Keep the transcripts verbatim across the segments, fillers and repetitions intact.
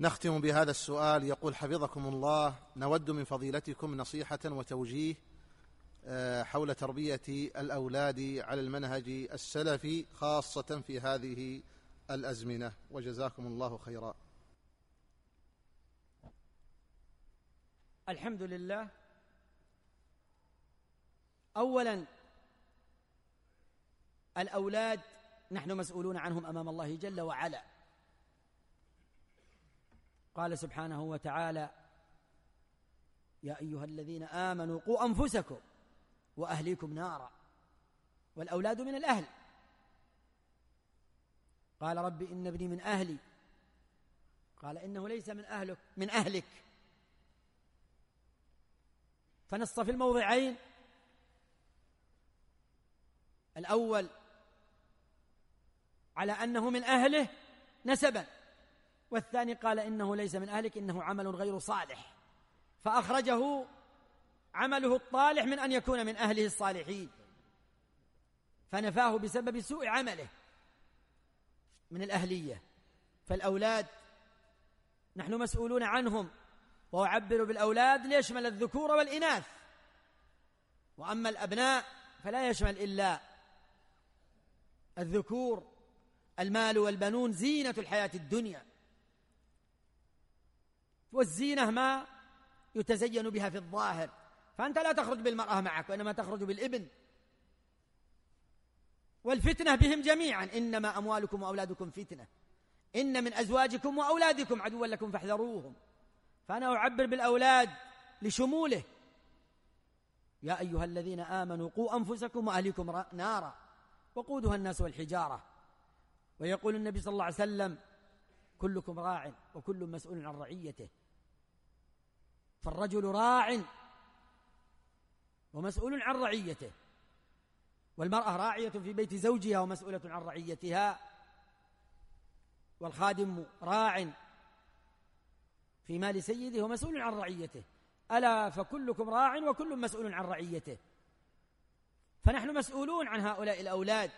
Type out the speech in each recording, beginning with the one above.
نختم بهذا السؤال. يقول حفظكم الله: نود من فضيلتكم نصيحة وتوجيه حول تربية الأولاد على المنهج السلفي خاصة في هذه الأزمنة، وجزاكم الله خيرا. الحمد لله. أولا، الأولاد نحن مسؤولون عنهم أمام الله جل وعلا. قال سبحانه وتعالى: يا أيها الذين آمنوا قوا أنفسكم وأهليكم نارا. والأولاد من الأهل. قال: رب إن ابني من أهلي. قال: إنه ليس من أهلك، من أهلك. فنص في الموضعين: الأول على أنه من أهله نسبا، والثاني قال إنه ليس من أهلك، إنه عمل غير صالح، فأخرجه عمله الطالح من أن يكون من أهله الصالحين، فنفاه بسبب سوء عمله من الأهلية. فالأولاد نحن مسؤولون عنهم، وأعبر بالأولاد ليشمل الذكور والإناث، وأما الأبناء فلا يشمل إلا الذكور. المال والبنون زينة الحياة الدنيا، والزينة ما يتزين بها في الظاهر، فأنت لا تخرج بالمرأة معك، وإنما تخرج بالابن. والفتنة بهم جميعا: إنما أموالكم وأولادكم فتنة، إن من أزواجكم وأولادكم عدوا لكم فاحذروهم. فأنا أعبر بالأولاد لشموله: يا أيها الذين آمنوا قوا أنفسكم وأهليكم نارا وقودها الناس والحجارة. ويقول النبي صلى الله عليه وسلم: كلكم راع وكل مسؤول عن رعيته. فالرجل راع ومسؤول عن رعيته، والمرأة راعية في بيت زوجها ومسؤولة عن رعيتها، والخادم راع في مال سيده ومسؤول عن رعيته. ألا فكلكم راع وكل مسؤول عن رعيته. فنحن مسؤولون عن هؤلاء الأولاد،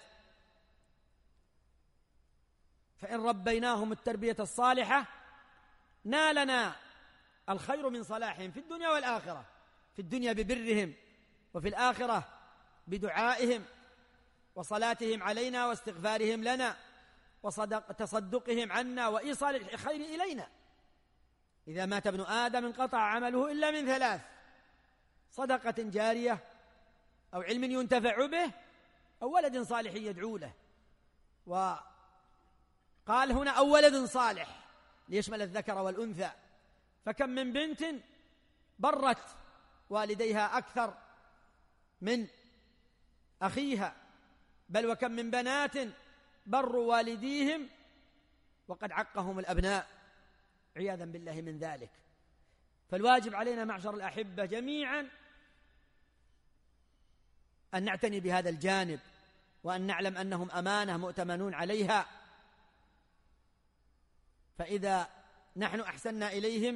فإن ربيناهم التربية الصالحة نالنا الخير من صلاحهم في الدنيا والآخرة، في الدنيا ببرهم، وفي الآخرة بدعائهم وصلاتهم علينا واستغفارهم لنا وتصدقهم عنا وإيصال الخير إلينا. إذا مات ابن آدم انقطع عمله إلا من ثلاث: صدقة جارية، أو علم ينتفع به، أو ولد صالح يدعو له. وقال هنا: أو ولد صالح، ليشمل الذكر والأنثى. فكم من بنت برت والديها أكثر من أخيها، بل وكم من بنات بروا والديهم وقد عقهم الأبناء عياذا بالله من ذلك. فالواجب علينا معشر الأحبة جميعا أن نعتني بهذا الجانب، وأن نعلم أنهم أمانة مؤتمنون عليها. فإذا نحن أحسننا إليهم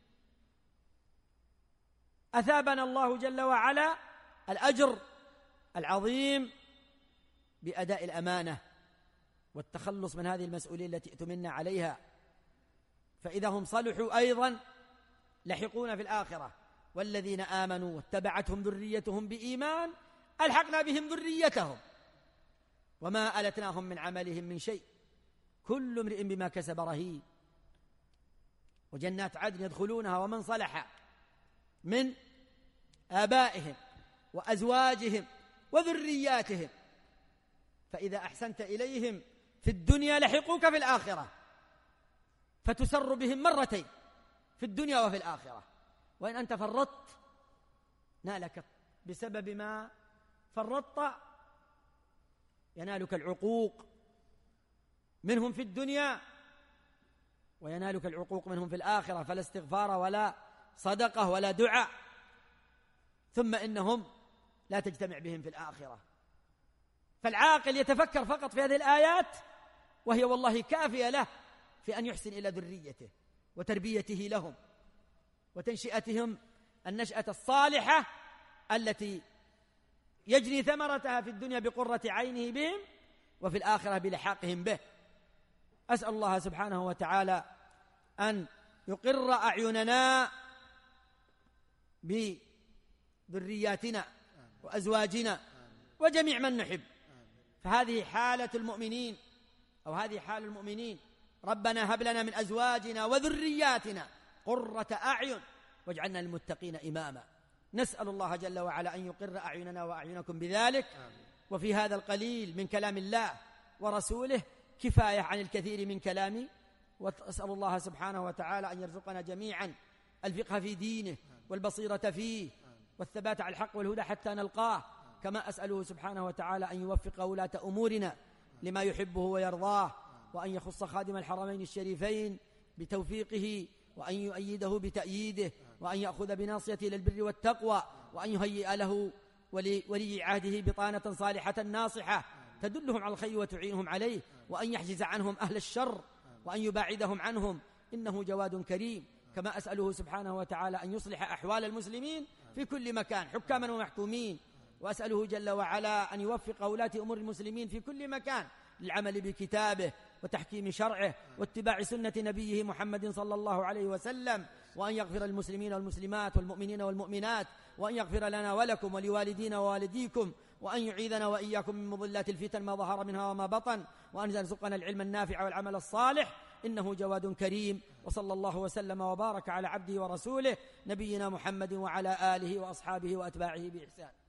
أثابنا الله جل وعلا الأجر العظيم بأداء الأمانة والتخلص من هذه المسؤولية التي ائتمنا عليها. فإذا هم صلحوا أيضا لحقون في الآخرة: والذين آمنوا واتبعتهم ذريتهم بإيمان ألحقنا بهم ذريتهم وما ألتناهم من عملهم من شيء كل امرئ بما كسب رهين. وجنات عدن يدخلونها ومن صلح من آبائهم وأزواجهم وذرياتهم. فإذا أحسنت إليهم في الدنيا لحقوك في الآخرة، فتسر بهم مرتين في الدنيا وفي الآخرة. وإن أنت فرطت نالك بسبب ما فرطت، ينالك العقوق منهم في الدنيا وينالك العقوق منهم في الآخرة، فلا استغفار ولا صدقة ولا دعاء، ثم إنهم لا تجتمع بهم في الآخرة. فالعاقل يتفكر فقط في هذه الآيات، وهي والله كافية له في أن يحسن إلى ذريته وتربيته لهم وتنشئتهم النشأة الصالحة التي يجني ثمرتها في الدنيا بقرة عينه بهم، وفي الآخرة بلحاقهم به. أسأل الله سبحانه وتعالى أن يقر أعيننا بذرياتنا وأزواجنا وجميع من نحب. فهذه حالة المؤمنين، أو هذه حال المؤمنين. ربنا هب لنا من أزواجنا وذرياتنا قرة أعين واجعلنا للمتقين إماما. نسأل الله جل وعلا أن يقر أعيننا وأعينكم بذلك. وفي هذا القليل من كلام الله ورسوله كفاية عن الكثير من كلامي، وأسأل الله سبحانه وتعالى أن يرزقنا جميعا الفقه في دينه والبصيرة فيه والثبات على الحق والهدى حتى نلقاه. كما أسأله سبحانه وتعالى أن يوفق ولاة أمورنا لما يحبه ويرضاه، وأن يخص خادم الحرمين الشريفين بتوفيقه، وأن يؤيده بتأييده، وأن يأخذ بناصيته للبر والتقوى، وأن يهيئ له ولي عهده بطانة صالحة ناصحة تدلهم على الخير وتعينهم عليه، وأن يحجز عنهم أهل الشر وأن يباعدهم عنهم، إنه جواد كريم. كما أسأله سبحانه وتعالى أن يصلح أحوال المسلمين في كل مكان حكاما ومحكومين، وأسأله جل وعلا أن يوفق ولاة أمور المسلمين في كل مكان للعمل بكتابه وتحكيم شرعه واتباع سنة نبيه محمد صلى الله عليه وسلم، وأن يغفر المسلمين والمسلمات والمؤمنين والمؤمنات، وأن يغفر لنا ولكم ولوالدينا ووالديكم، وأن يعيذنا وإياكم من مضلات الفتن ما ظهر منها وما بطن، وأن يرزقنا العلم النافع والعمل الصالح، إنه جواد كريم. وصلى الله وسلم وبارك على عبده ورسوله نبينا محمد وعلى آله وأصحابه وأتباعه بإحسان.